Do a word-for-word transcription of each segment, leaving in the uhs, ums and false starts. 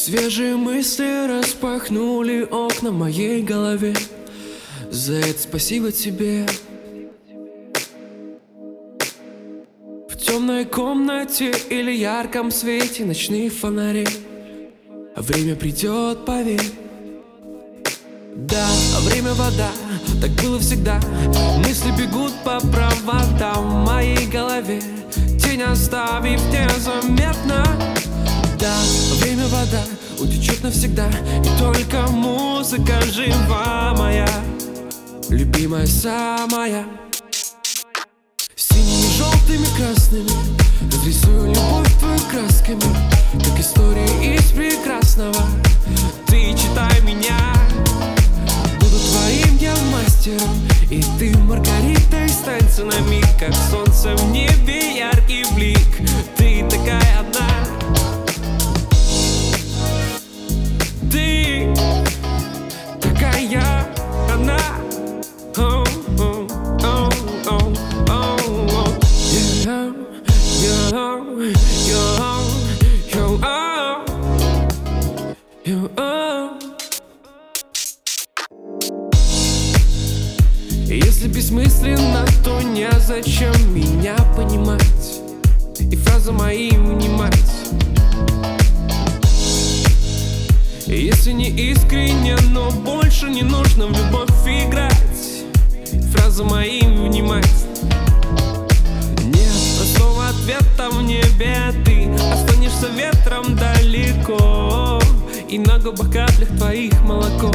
Свежие мысли распахнули окна в моей голове. За это спасибо тебе. В темной комнате или ярком свете ночных фонарей время придет, поверь. Да, время вода, так было всегда. Мысли бегут по проводам в моей голове, тень оставив незаметно. Да, время вода утечет навсегда, и только музыка жива моя, любимая самая. Синими, желтыми, красными разрисую любовь твою красками, как история из прекрасного. Ты читай меня, буду твоим я мастером, и ты Маргаритой. Станься на миг, как солнце в небе, яркий блик. Ты такая одна, ты такая одна. Oh, oh, oh, oh, oh, oh. Yeah, yeah, yeah, yeah, oh, yeah, oh. Если бессмысленно, то незачем меня понимать и фразы мои внимать. Если не искренне, но больше не нужно в любовь играть, фразы мои внимать. Нет простого ответа в небе, ты останешься ветром далеко, и на губах каплях твоих молоко.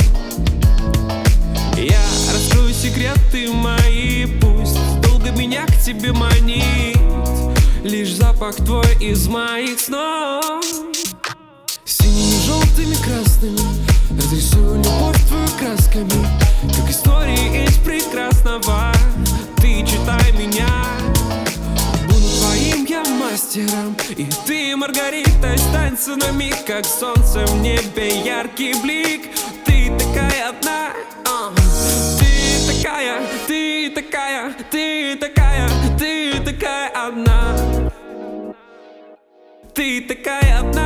Я раскрою секреты мои, пусть долго меня к тебе манит лишь запах твой из моих снов. Синими, желтыми, красными разрисую любовь твою красками, как истории из прекрасного. Ты читай меня, буду твоим я мастером, и ты Маргаритой. Станься на миг, как солнце в небе, яркий блик. Ты такая одна, uh. Ты такая, ты такая, ты такая, ты такая одна. Ты такая одна.